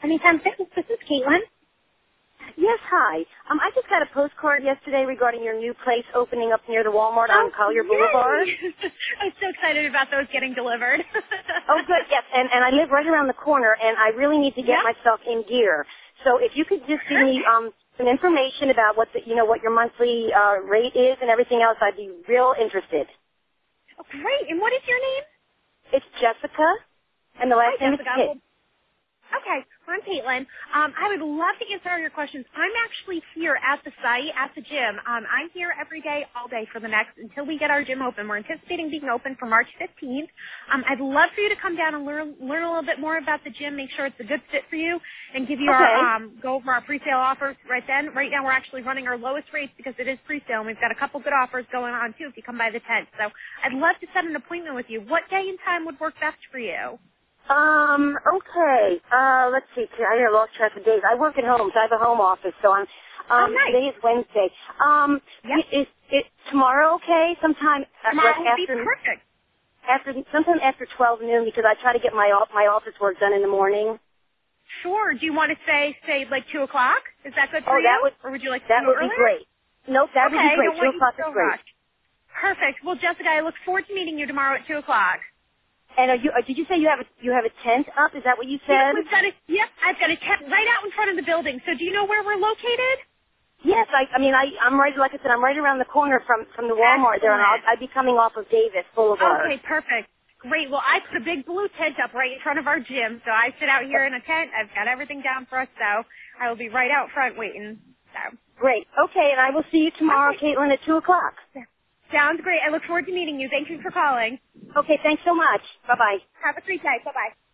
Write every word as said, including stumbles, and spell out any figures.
Anytime Fitness, this is Caitlin. Yes, hi. Um, I just got a postcard yesterday regarding your new place opening up near the Walmart on Collier Boulevard. I'm so excited about those getting delivered. Oh, good, yes, and, and I live right around the corner, and I really need to get Yeah. myself in gear. So if you could just give me um, some information about what the, you know, what your monthly uh, rate is and everything else, I'd be real interested. Oh, great. And what is your name? It's Jessica, and the last Hi, name is Jessica. Pitt. Well, Okay, I'm Caitlin. Um, I would love to answer all your questions. I'm actually here at the site, at the gym. Um, I'm here every day, all day for the next, until we get our gym open. We're anticipating being open for March fifteenth. Um, I'd love for you to come down and learn, learn a little bit more about the gym, make sure it's a good fit for you, and give you Okay. our, um, go over our pre-sale offers right then. Right now we're actually running our lowest rates because it is pre-sale, and we've got a couple good offers going on, too, if you come by the tent. So I'd love to set an appointment with you. What day and time would work best for you? Um, okay. Uh, let's see. I lost track of days. I work at home, so I have a home office, so I'm, um, Oh, nice. today is Wednesday. Um, Yep. is, is tomorrow okay? Sometime uh, Tomorrow like would be after, perfect. after, sometime after twelve noon because I try to get my, off- my office work done in the morning. Sure. Do you want to say, say like two o'clock? Is that good Oh, for you? that would, or would you like to that do would it be earlier? great. Nope, that would Okay, be I great. don't two want you o'clock to is so great. rush. Perfect. Well, Jessica, I look forward to meeting you tomorrow at two o'clock. And are you, uh, did you say you have a, you have a tent up? Is that what you Yep, said? we've got a, yep, I've got a tent right out in front of the building. So do you know where we're located? Yes, I, I mean, I, I'm right, like I said, I'm right around the corner from, from the Walmart there, and I'll, Excellent. I'd be coming off of Davis Boulevard. Okay, perfect. Great. Well, I put a big blue tent up right in front of our gym. So I sit out here in a tent. I've got everything down for us. So I will be right out front waiting. So. Great. Okay, and I will see you tomorrow, Okay. Caitlin, at two o'clock. Sounds great. I look forward to meeting you. Thank you for calling. Okay, thanks so much. Bye-bye. Have a great day. Bye-bye.